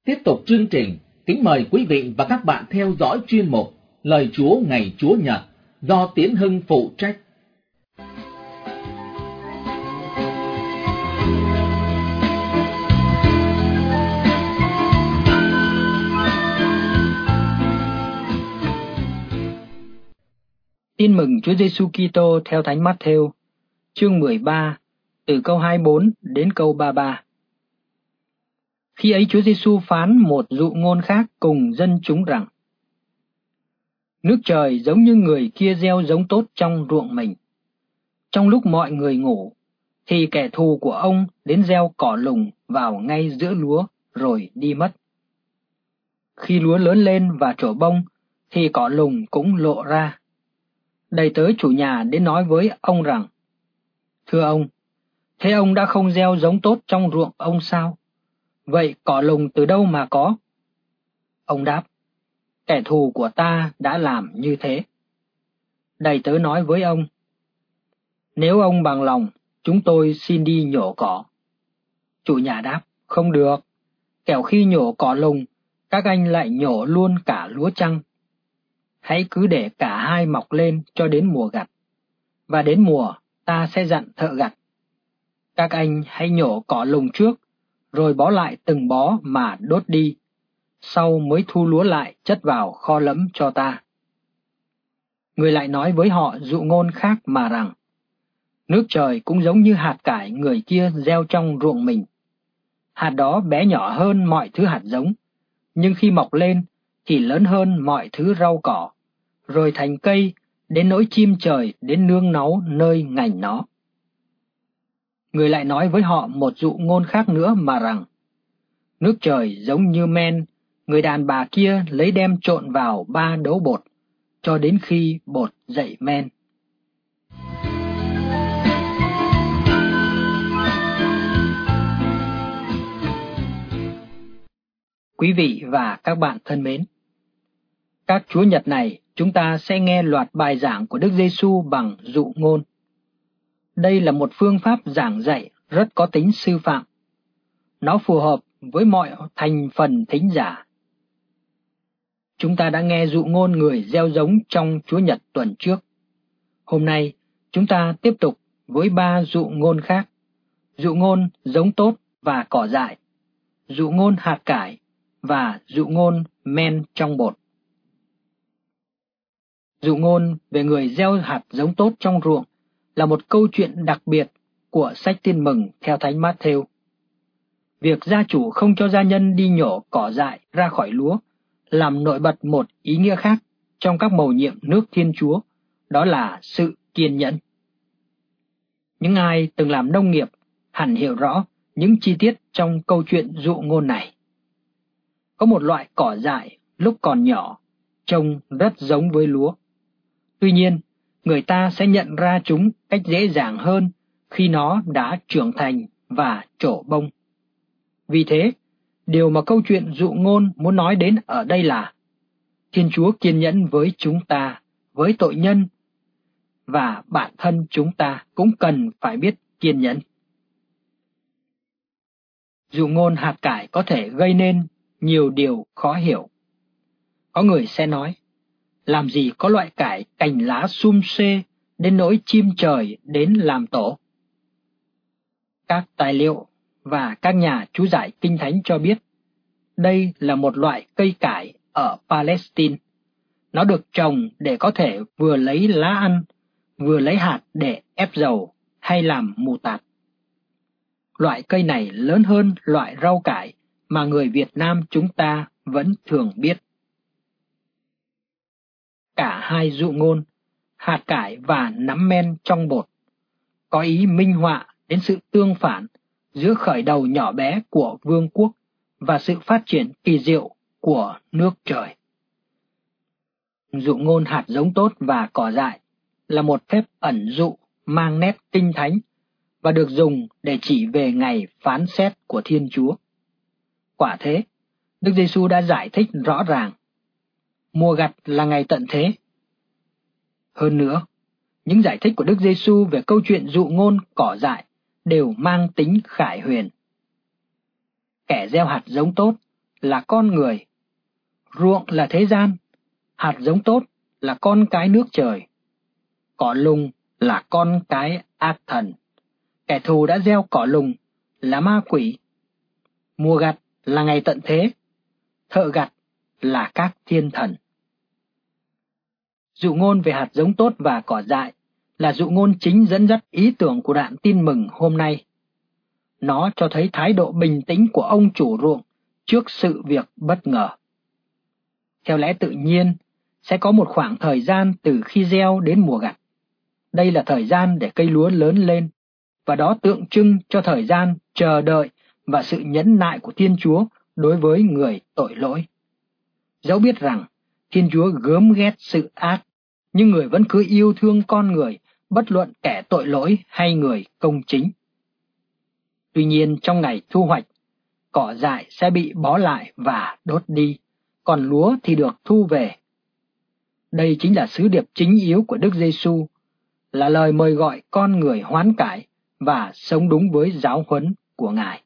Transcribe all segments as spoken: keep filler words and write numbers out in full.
Tiếp tục chương trình, kính mời quý vị và các bạn theo dõi chuyên mục Lời Chúa ngày Chúa Nhật do Tiến Hưng phụ trách. Tin mừng Chúa Giêsu Kitô theo Thánh Mát-thêu, chương mười ba, từ câu hai mươi bốn đến câu ba mươi ba. Khi ấy Chúa Giêsu phán một dụ ngôn khác cùng dân chúng rằng: Nước trời giống như người kia gieo giống tốt trong ruộng mình. Trong lúc mọi người ngủ, thì kẻ thù của ông đến gieo cỏ lùng vào ngay giữa lúa rồi đi mất. Khi lúa lớn lên và trổ bông, thì cỏ lùng cũng lộ ra. Đầy tớ chủ nhà đến nói với ông rằng: Thưa ông, thế ông đã không gieo giống tốt trong ruộng ông sao? Vậy cỏ lùng từ đâu mà có? Ông đáp: Kẻ thù của ta đã làm như thế. Đầy tớ nói với ông: Nếu ông bằng lòng, chúng tôi xin đi nhổ cỏ. Chủ nhà đáp: Không được, kẻo khi nhổ cỏ lùng, các anh lại nhổ luôn cả lúa chăng? Hãy cứ để cả hai mọc lên cho đến mùa gặt, và đến mùa ta sẽ dặn thợ gặt. Các anh hãy nhổ cỏ lùng trước, rồi bó lại từng bó mà đốt đi, sau mới thu lúa lại chất vào kho lẫm cho ta. Người lại nói với họ dụ ngôn khác mà rằng: Nước trời cũng giống như hạt cải người kia gieo trong ruộng mình. Hạt đó bé nhỏ hơn mọi thứ hạt giống, nhưng khi mọc lên thì lớn hơn mọi thứ rau cỏ, rồi thành cây, đến nỗi chim trời đến nương náu nơi ngành nó. Người lại nói với họ một dụ ngôn khác nữa mà rằng: Nước trời giống như men, người đàn bà kia lấy đem trộn vào ba đấu bột, cho đến khi bột dậy men. Quý vị và các bạn thân mến, các Chúa Nhật này chúng ta sẽ nghe loạt bài giảng của Đức Giêsu bằng dụ ngôn. Đây là một phương pháp giảng dạy rất có tính sư phạm. Nó phù hợp với mọi thành phần thính giả. Chúng ta đã nghe dụ ngôn người gieo giống trong Chúa Nhật tuần trước. Hôm nay, chúng ta tiếp tục với ba dụ ngôn khác. Dụ ngôn giống tốt và cỏ dại, dụ ngôn hạt cải và dụ ngôn men trong bột. Dụ ngôn về người gieo hạt giống tốt trong ruộng là một câu chuyện đặc biệt của sách Tin mừng theo Thánh Mát-thêu. Việc gia chủ không cho gia nhân đi nhổ cỏ dại ra khỏi lúa làm nổi bật một ý nghĩa khác trong các mầu nhiệm nước Thiên Chúa, đó là sự kiên nhẫn. Những ai từng làm nông nghiệp hẳn hiểu rõ những chi tiết trong câu chuyện dụ ngôn này. Có một loại cỏ dại lúc còn nhỏ, trông rất giống với lúa. Tuy nhiên, người ta sẽ nhận ra chúng cách dễ dàng hơn khi nó đã trưởng thành và trổ bông. Vì thế, điều mà câu chuyện dụ ngôn muốn nói đến ở đây là Thiên Chúa kiên nhẫn với chúng ta, với tội nhân, và bản thân chúng ta cũng cần phải biết kiên nhẫn. Dụ ngôn hạt cải có thể gây nên nhiều điều khó hiểu. Có người sẽ nói: Làm gì có loại cải cành lá sum xê đến nỗi chim trời đến làm tổ? Các tài liệu và các nhà chú giải Kinh Thánh cho biết đây là một loại cây cải ở Palestine. Nó được trồng để có thể vừa lấy lá ăn, vừa lấy hạt để ép dầu hay làm mù tạt. Loại cây này lớn hơn loại rau cải mà người Việt Nam chúng ta vẫn thường biết. Cả hai dụ ngôn, hạt cải và nắm men trong bột, có ý minh họa đến sự tương phản giữa khởi đầu nhỏ bé của vương quốc và sự phát triển kỳ diệu của nước trời. Dụ ngôn hạt giống tốt và cỏ dại là một phép ẩn dụ mang nét kinh thánh và được dùng để chỉ về ngày phán xét của Thiên Chúa. Quả thế, Đức Giêsu đã giải thích rõ ràng: mùa gặt là ngày tận thế. Hơn nữa, những giải thích của Đức Giêsu về câu chuyện dụ ngôn cỏ dại đều mang tính khải huyền. Kẻ gieo hạt giống tốt là con người, ruộng là thế gian, hạt giống tốt là con cái nước trời, cỏ lùng là con cái ác thần, kẻ thù đã gieo cỏ lùng là ma quỷ, mùa gặt là ngày tận thế, thợ gặt là các thiên thần. Dụ ngôn về hạt giống tốt và cỏ dại là dụ ngôn chính dẫn dắt ý tưởng của đoạn tin mừng hôm nay. Nó cho thấy thái độ bình tĩnh của ông chủ ruộng trước sự việc bất ngờ. Theo lẽ tự nhiên, sẽ có một khoảng thời gian từ khi gieo đến mùa gặt. Đây là thời gian để cây lúa lớn lên, và đó tượng trưng cho thời gian chờ đợi và sự nhẫn nại của Thiên Chúa đối với người tội lỗi. Dẫu biết rằng Thiên Chúa gớm ghét sự ác, nhưng người vẫn cứ yêu thương con người, bất luận kẻ tội lỗi hay người công chính. Tuy nhiên trong ngày thu hoạch, cỏ dại sẽ bị bó lại và đốt đi, còn lúa thì được thu về. Đây chính là sứ điệp chính yếu của Đức Giêsu, là lời mời gọi con người hoán cải và sống đúng với giáo huấn của Ngài.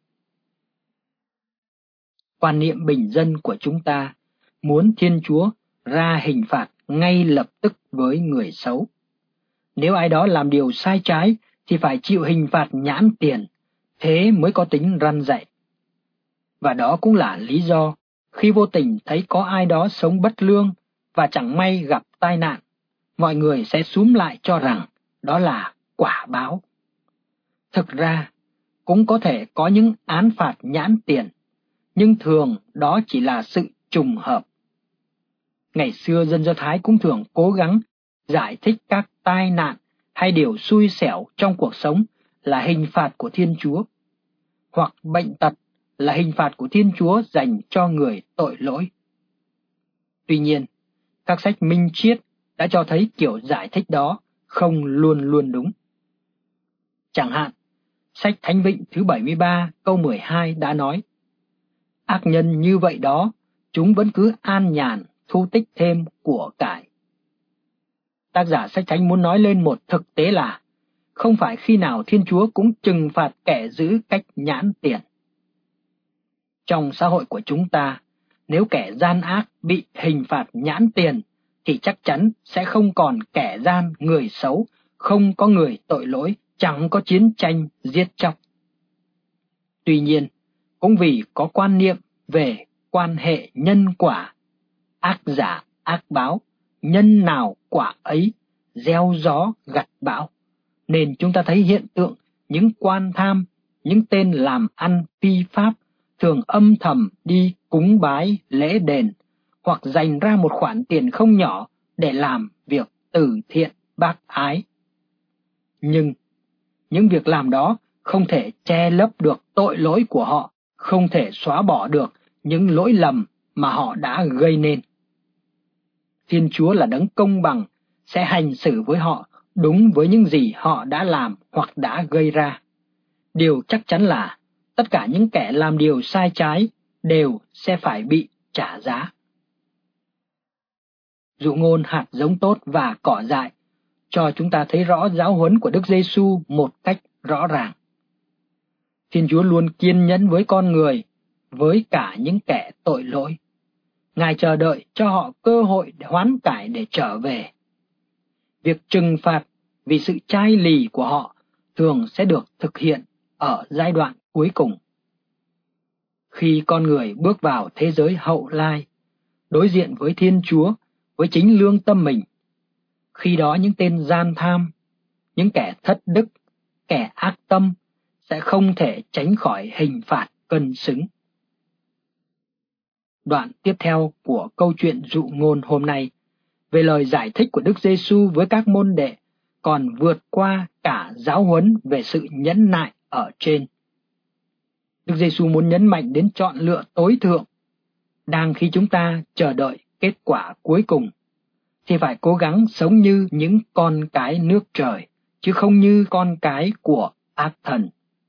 Quan niệm bình dân của chúng ta muốn Thiên Chúa ra hình phạt ngay lập tức với người xấu. Nếu ai đó làm điều sai trái thì phải chịu hình phạt nhãn tiền, thế mới có tính răn dạy. Và đó cũng là lý do khi vô tình thấy có ai đó sống bất lương và chẳng may gặp tai nạn, mọi người sẽ xúm lại cho rằng đó là quả báo. Thực ra, cũng có thể có những án phạt nhãn tiền, nhưng thường đó chỉ là sự trùng hợp. Ngày xưa dân Do Thái cũng thường cố gắng giải thích các tai nạn hay điều xui xẻo trong cuộc sống là hình phạt của Thiên Chúa, hoặc bệnh tật là hình phạt của Thiên Chúa dành cho người tội lỗi. Tuy nhiên, các sách minh triết đã cho thấy kiểu giải thích đó không luôn luôn đúng. Chẳng hạn, sách Thánh Vịnh thứ bảy mươi ba câu mười hai đã nói: ác nhân như vậy đó, chúng vẫn cứ an nhàn thu tích thêm của cải. Tác giả sách Thánh muốn nói lên một thực tế là không phải khi nào Thiên Chúa cũng trừng phạt kẻ giữ cách nhãn tiền. Trong xã hội của chúng ta, nếu kẻ gian ác bị hình phạt nhãn tiền thì chắc chắn sẽ không còn kẻ gian, người xấu, không có người tội lỗi, chẳng có chiến tranh giết chóc. Tuy nhiên, cũng vì có quan niệm về quan hệ nhân quả, ác giả ác báo, nhân nào quả ấy, gieo gió gặt bão, nên chúng ta thấy hiện tượng những quan tham, những tên làm ăn phi pháp thường âm thầm đi cúng bái lễ đền, hoặc dành ra một khoản tiền không nhỏ để làm việc từ thiện bác ái. Nhưng những việc làm đó không thể che lấp được tội lỗi của họ, không thể xóa bỏ được những lỗi lầm mà họ đã gây nên. Thiên Chúa là đấng công bằng, sẽ hành xử với họ đúng với những gì họ đã làm hoặc đã gây ra. Điều chắc chắn là tất cả những kẻ làm điều sai trái đều sẽ phải bị trả giá. Dụ ngôn hạt giống tốt và cỏ dại cho chúng ta thấy rõ giáo huấn của Đức Giêsu một cách rõ ràng. Thiên Chúa luôn kiên nhẫn với con người, với cả những kẻ tội lỗi. Ngài chờ đợi cho họ cơ hội để hoán cải, để trở về. Việc trừng phạt vì sự chai lì của họ thường sẽ được thực hiện ở giai đoạn cuối cùng. Khi con người bước vào thế giới hậu lai, đối diện với Thiên Chúa, với chính lương tâm mình, khi đó những tên gian tham, những kẻ thất đức, kẻ ác tâm sẽ không thể tránh khỏi hình phạt cân xứng. Đoạn tiếp theo của câu chuyện dụ ngôn hôm nay về lời giải thích của Đức Giêsu với các môn đệ còn vượt qua cả giáo huấn về sự nhẫn nại ở trên. Đức Giêsu muốn nhấn mạnh đến chọn lựa tối thượng. Đang khi chúng ta chờ đợi kết quả cuối cùng, thì phải cố gắng sống như những con cái nước trời, chứ không như con cái của ác thần.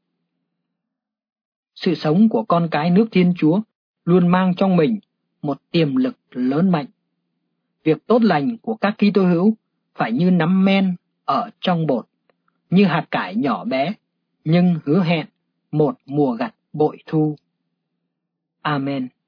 Sự sống của con cái nước Thiên Chúa luôn mang trong mình một tiềm lực lớn mạnh. Việc tốt lành của các Kitô hữu phải như nắm men ở trong bột, như hạt cải nhỏ bé, nhưng hứa hẹn một mùa gặt bội thu. Amen.